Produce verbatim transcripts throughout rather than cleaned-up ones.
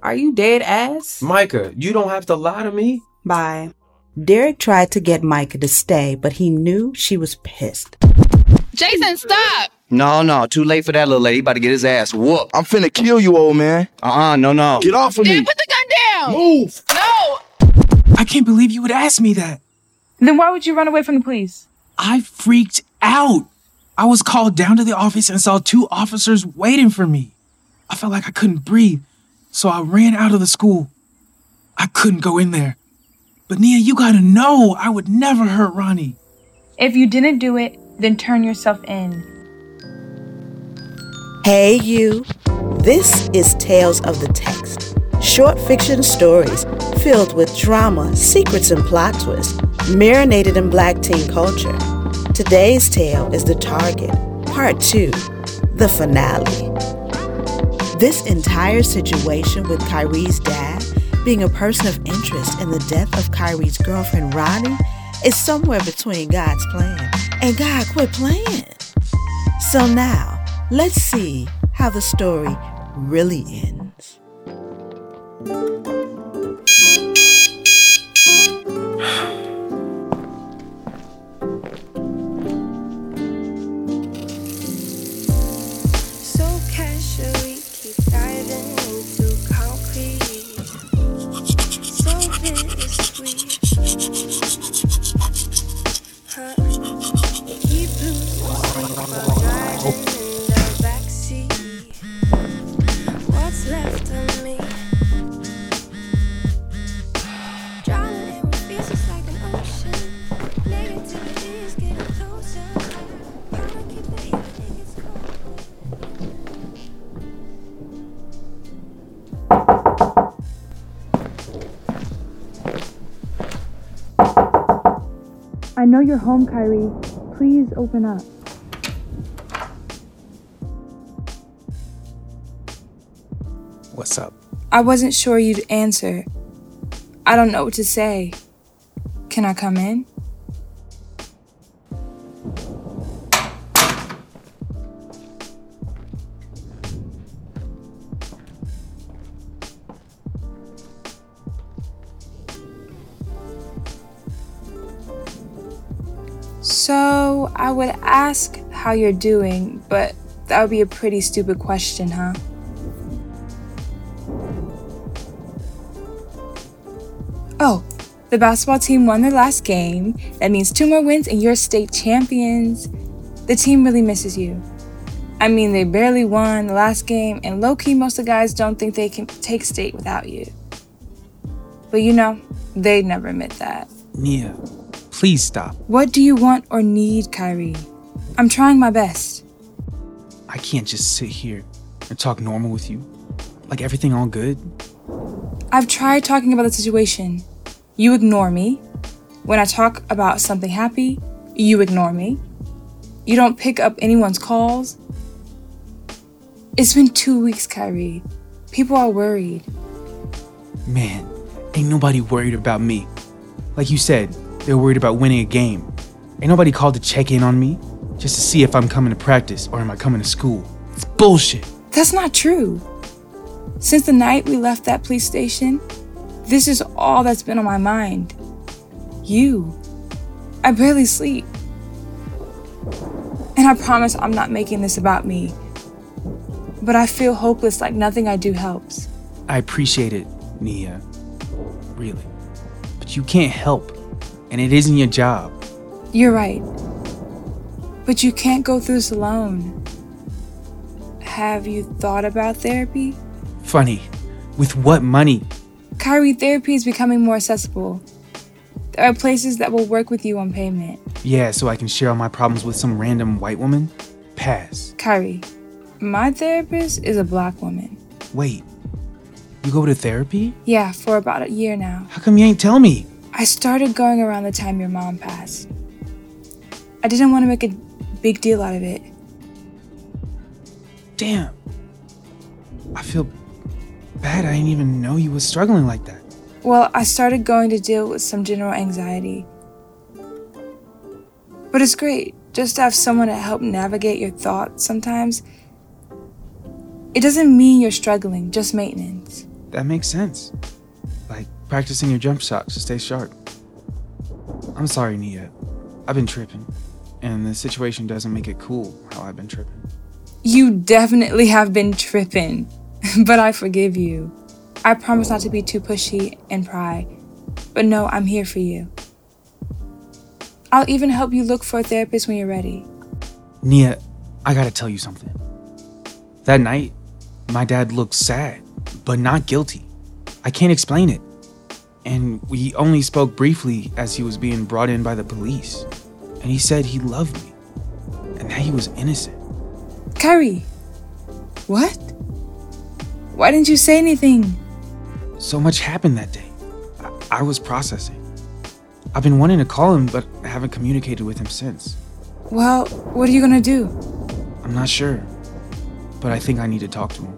Are you dead ass? Micah, you don't have to lie to me. Bye. Derek tried to get Micah to stay, but he knew she was pissed. Jason, stop! No, no, too late for that little lady. He about to get his ass whooped. I'm finna kill you, old man. Uh-uh, no, no. Get off of Dan, me. put the gun down! Move! No! I can't believe you would ask me that. Then why would you run away from the police? I freaked out. I was called down to the office and saw two officers waiting for me. I felt like I couldn't breathe, so I ran out of the school. I couldn't go in there. But Nia, you gotta know, I would never hurt Ronnie. If you didn't do it, then turn yourself in. Hey you, this is Tales of the Text. Short fiction stories filled with drama, secrets, and plot twists, marinated in Black teen culture. Today's tale is The Target, Part two, the finale. This entire situation with Kyrie's dad being a person of interest in the death of Kyrie's girlfriend Ronnie is somewhere between God's plan and God quit playing. So now, let's see how the story really ends. So casually keep diving into concrete. So bittersweet. Huh? Keep losing sleep while driving in the backseat. What's left of me? Drowning in what feels just like an ocean. Negativity is getting closer. Gotta keep the heat, it gets I know you're home, Kyrie. Please open up. What's up? I wasn't sure you'd answer. I don't know what to say. Can I come in? So, I would ask how you're doing, but that would be a pretty stupid question, huh? Oh, the basketball team won their last game. That means two more wins and you're state champions. The team really misses you. I mean, they barely won the last game, and low-key, most of the guys don't think they can take state without you. But you know, they'd never admit that. Nia, please stop. What do you want or need, Kyrie? I'm trying my best. I can't just sit here and talk normal with you. Like everything all good. I've tried talking about the situation. You ignore me. When I talk about something happy, you ignore me. You don't pick up anyone's calls. It's been two weeks, Kyrie. People are worried. Man, ain't nobody worried about me. Like you said, they're worried about winning a game. Ain't nobody called to check in on me just to see if I'm coming to practice or am I coming to school. It's bullshit. That's not true. Since the night we left that police station, this is all that's been on my mind. You. I barely sleep. And I promise I'm not making this about me. But I feel hopeless, like nothing I do helps. I appreciate it, Nia. Really. But you can't help. And it isn't your job. You're right. But you can't go through this alone. Have you thought about therapy? Funny. With what money? Kyrie, therapy is becoming more accessible. There are places that will work with you on payment. Yeah, so I can share all my problems with some random white woman? Pass. Kyrie, my therapist is a black woman. Wait, you go to therapy? Yeah, for about a year now. How come you ain't tell me? I started going around the time your mom passed. I didn't want to make a big deal out of it. Damn. I feel bad I didn't even know you was struggling like that. Well, I started going to deal with some general anxiety. But it's great just to have someone to help navigate your thoughts sometimes. It doesn't mean you're struggling, just maintenance. That makes sense. Like practicing your jump shots to stay sharp. I'm sorry, Nia. I've been tripping, and the situation doesn't make it cool how I've been tripping. You definitely have been tripping, but I forgive you. I promise not to be too pushy and pry, but no, I'm here for you. I'll even help you look for a therapist when you're ready. Nia, I gotta tell you something. That night, my dad looked sad, but not guilty. I can't explain it. And we only spoke briefly as he was being brought in by the police. And he said he loved me, and that he was innocent. Kyrie, what? Why didn't you say anything? So much happened that day. I, I was processing. I've been wanting to call him, but I haven't communicated with him since. Well, what are you gonna do? I'm not sure, but I think I need to talk to him.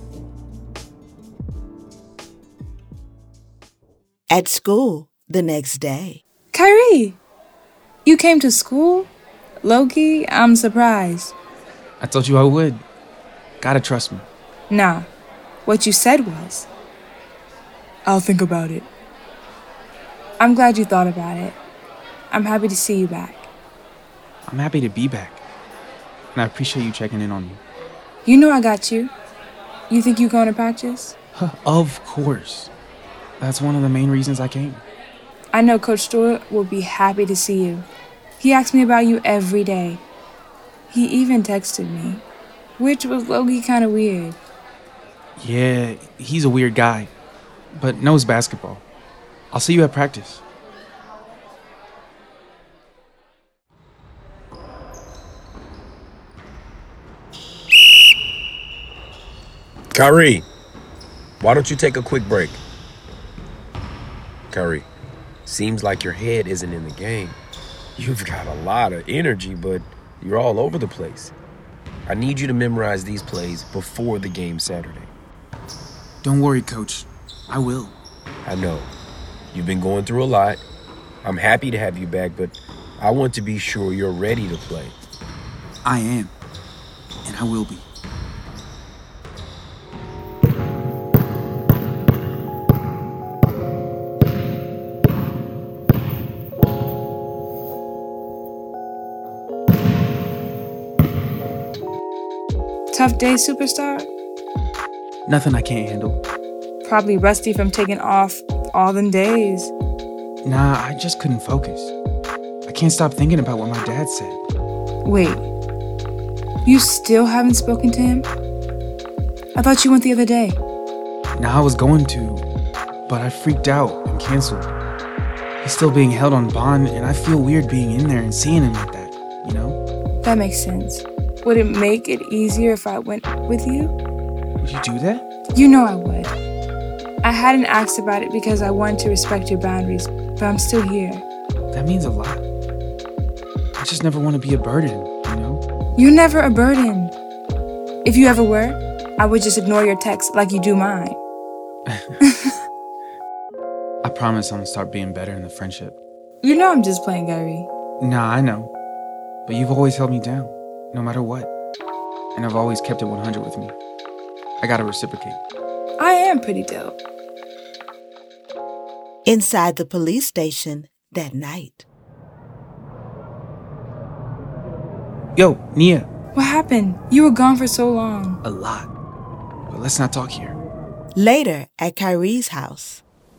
At school the next day. Kyrie, you came to school? Loki, I'm surprised. I told you I would. Gotta trust me. Nah, what you said was, I'll think about it. I'm glad you thought about it. I'm happy to see you back. I'm happy to be back. And I appreciate you checking in on me. You know I got you. You think you going to practice? Of course. That's one of the main reasons I came. I know Coach Stewart will be happy to see you. He asks me about you every day. He even texted me, which was low-key kind of weird. Yeah, he's a weird guy, but knows basketball. I'll see you at practice. Kyrie, why don't you take a quick break? Kyrie, seems like your head isn't in the game. You've got a lot of energy, but you're all over the place. I need you to memorize these plays before the game Saturday. Don't worry, Coach. I will. I know. You've been going through a lot. I'm happy to have you back, but I want to be sure you're ready to play. I am. And I will be. Tough day, superstar? Nothing I can't handle. Probably rusty from taking off all them days. Nah, I just couldn't focus. I can't stop thinking about what my dad said. Wait, you still haven't spoken to him? I thought you went the other day. Nah, I was going to, but I freaked out and canceled. He's still being held on bond, and I feel weird being in there and seeing him like that, you know? That makes sense. Would it make it easier if I went with you? Would you do that? You know I would. I hadn't asked about it because I wanted to respect your boundaries, but I'm still here. That means a lot. I just never want to be a burden, you know? You're never a burden. If you ever were, I would just ignore your texts like you do mine. I promise I'm gonna start being better in the friendship. You know I'm just playing, Kyrie. Nah, I know. But you've always held me down, no matter what. And I've always kept it one hundred with me. I gotta reciprocate. I am pretty dope. Inside the police station that night. Yo, Nia. What happened? You were gone for so long. A lot. But let's not talk here. Later at Kyrie's house.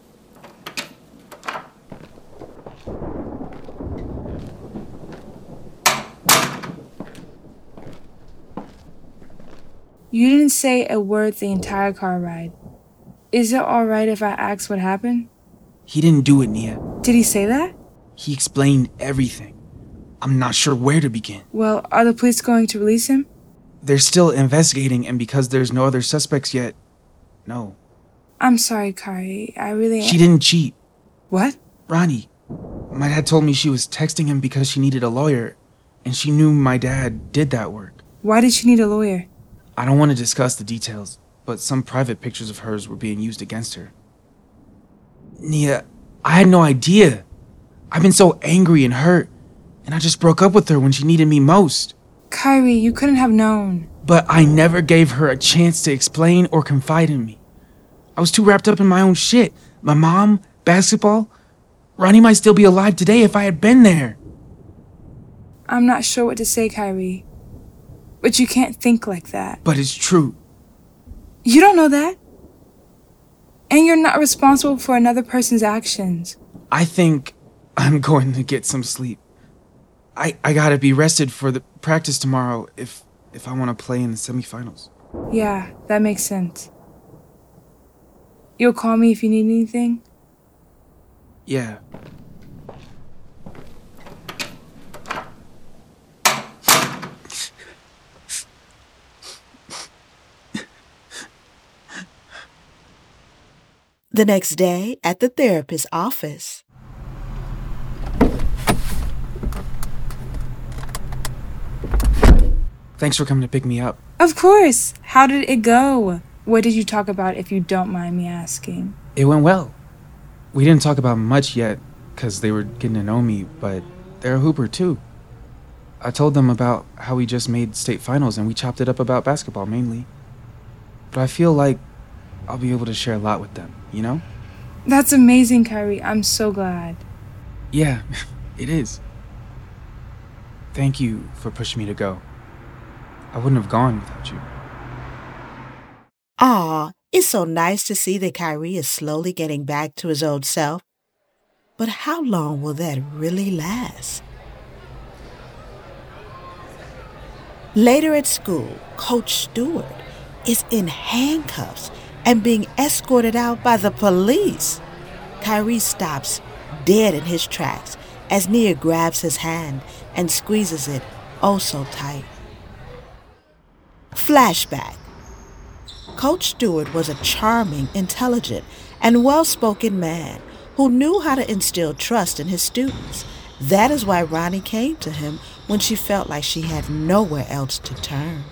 You didn't say a word the entire car ride. Is it alright if I ask what happened? He didn't do it, Nia. Did he say that? He explained everything. I'm not sure where to begin. Well, are the police going to release him? They're still investigating, and because there's no other suspects yet, no. I'm sorry, Kari. I really... She didn't cheat. What? Ronnie. My dad told me she was texting him because she needed a lawyer, and she knew my dad did that work. Why did she need a lawyer? I don't want to discuss the details, but some private pictures of hers were being used against her. Nia, I had no idea. I've been so angry and hurt, and I just broke up with her when she needed me most. Kyrie, you couldn't have known. But I never gave her a chance to explain or confide in me. I was too wrapped up in my own shit. My mom, basketball. Ronnie might still be alive today if I had been there. I'm not sure what to say, Kyrie. But you can't think like that. But it's true. You don't know that. And you're not responsible for another person's actions. I think I'm going to get some sleep. I, I gotta be rested for the practice tomorrow if if I want to play in the semifinals. Yeah, that makes sense. You'll call me if you need anything? Yeah. The next day, at the therapist's office. Thanks for coming to pick me up. Of course. How did it go? What did you talk about, if you don't mind me asking? It went well. We didn't talk about much yet, because they were getting to know me, but they're a hooper too. I told them about how we just made state finals and we chopped it up about basketball mainly. But I feel like I'll be able to share a lot with them, you know? That's amazing, Kyrie. I'm so glad. Yeah, it is. Thank you for pushing me to go. I wouldn't have gone without you. Aw, it's so nice to see that Kyrie is slowly getting back to his old self. But how long will that really last? Later at school, Coach Stewart is in handcuffs and being escorted out by the police. Kyrie stops dead in his tracks as Nia grabs his hand and squeezes it oh so tight. Flashback. Coach Stewart was a charming, intelligent, and well-spoken man who knew how to instill trust in his students. That is why Ronnie came to him when she felt like she had nowhere else to turn.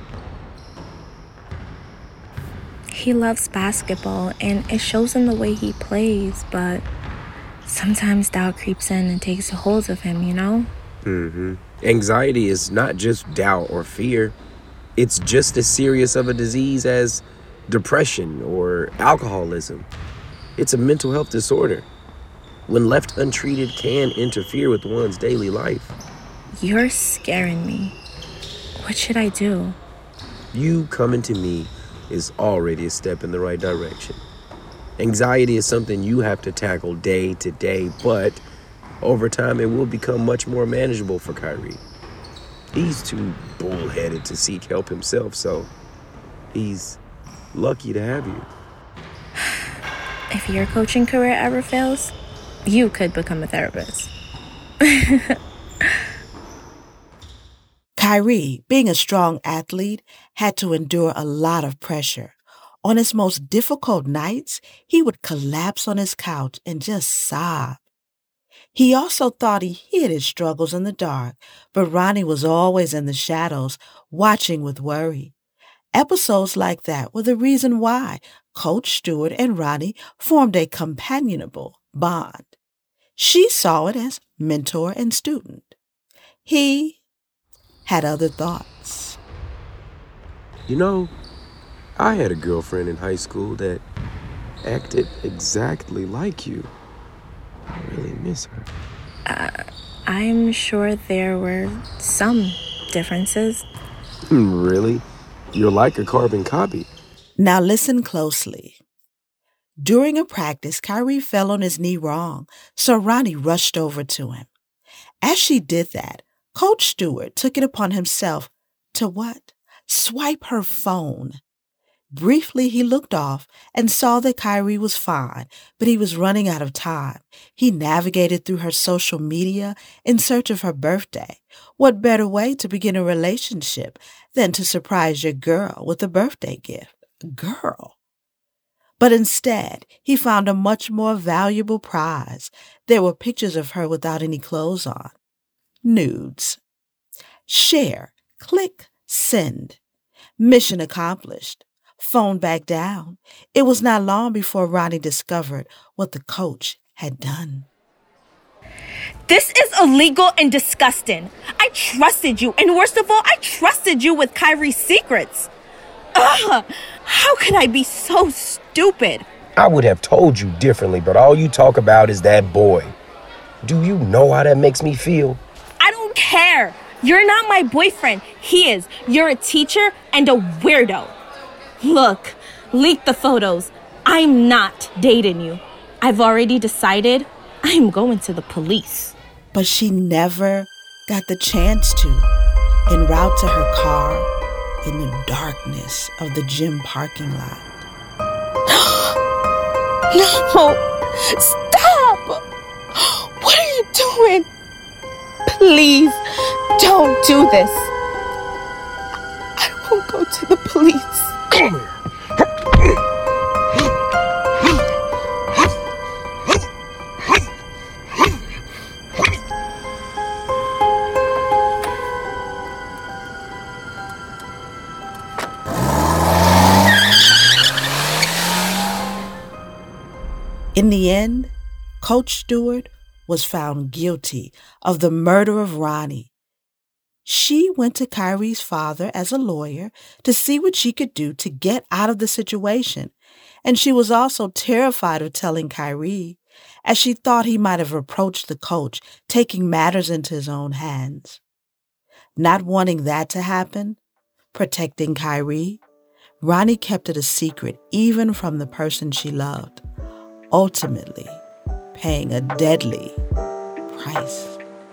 He loves basketball, and it shows in the way he plays, but sometimes doubt creeps in and takes a hold of him, you know? Mm-hmm. Anxiety is not just doubt or fear. It's just as serious of a disease as depression or alcoholism. It's a mental health disorder. When left untreated, can interfere with one's daily life. You're scaring me. What should I do? You coming to me is already a step in the right direction. Anxiety is something you have to tackle day to day, but over time it will become much more manageable for Kyrie. He's too bullheaded to seek help himself, so he's lucky to have you. If your coaching career ever fails, you could become a therapist. Kyrie, being a strong athlete, had to endure a lot of pressure. On his most difficult nights, he would collapse on his couch and just sob. He also thought he hid his struggles in the dark, but Ronnie was always in the shadows, watching with worry. Episodes like that were the reason why Coach Stewart and Ronnie formed a companionable bond. She saw it as mentor and student. He had other thoughts. You know, I had a girlfriend in high school that acted exactly like you. I really miss her. Uh, I'm sure there were some differences. Really? You're like a carbon copy. Now listen closely. During a practice, Kyrie fell on his knee wrong, so Ronnie rushed over to him. As she did that, Coach Stewart took it upon himself to what? Swipe her phone. Briefly, he looked off and saw that Kyrie was fine, but he was running out of time. He navigated through her social media in search of her birthday. What better way to begin a relationship than to surprise your girl with a birthday gift? Girl. But instead, he found a much more valuable prize. There were pictures of her without any clothes on. Nudes. Share. Click. Send. Mission accomplished. Phone back down. It was not long before Ronnie discovered what the coach had done. This is illegal and disgusting. I trusted you, and worst of all, I trusted you with Kyrie's secrets. Ugh, How could I be so stupid? I would have told you differently, but all you talk about is that boy. Do you know how that makes me feel? I don't care. You're not my boyfriend. He is. You're a teacher and a weirdo. Look, leak the photos. I'm not dating you. I've already decided I'm going to the police. But she never got the chance to. En route to her car, in the darkness of the gym parking lot. No! Stop! What are you doing? Please, don't do this. I won't go to the police. Come here. In the end, Coach Stewart was found guilty of the murder of Ronnie. She went to Kyrie's father as a lawyer to see what she could do to get out of the situation, and she was also terrified of telling Kyrie, as she thought he might have approached the coach, taking matters into his own hands. Not wanting that to happen, protecting Kyrie, Ronnie kept it a secret even from the person she loved, ultimately paying a deadly price.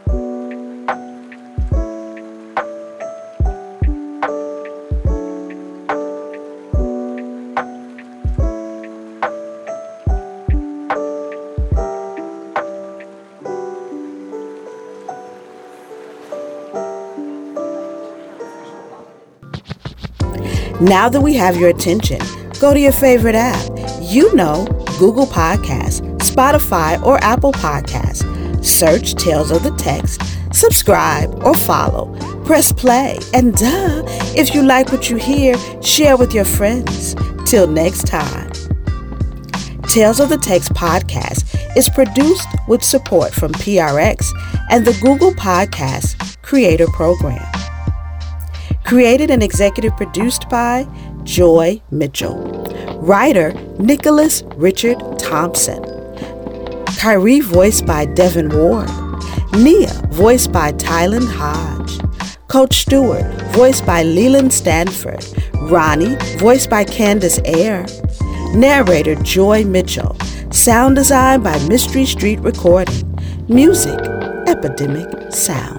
Now that we have your attention, go to your favorite app. You know, Google Podcasts, Spotify, or Apple Podcasts. Search Tales of the Text, subscribe or follow, press play, and duh, if you like what you hear, share with your friends. Till next time. Tales of the Text podcast is produced with support from P R X and the Google Podcasts Creator Program. Created and executive produced by Joy Mitchell. Writer Nicholas Richard Thompson. Kyrie voiced by Devin Ward. Nia voiced by Tylen Hodge. Coach Stewart voiced by Leland Stanford. Ronnie voiced by Candace Eyre. Narrator Joy Mitchell. Sound design by Mystery Street Recording. Music Epidemic Sound.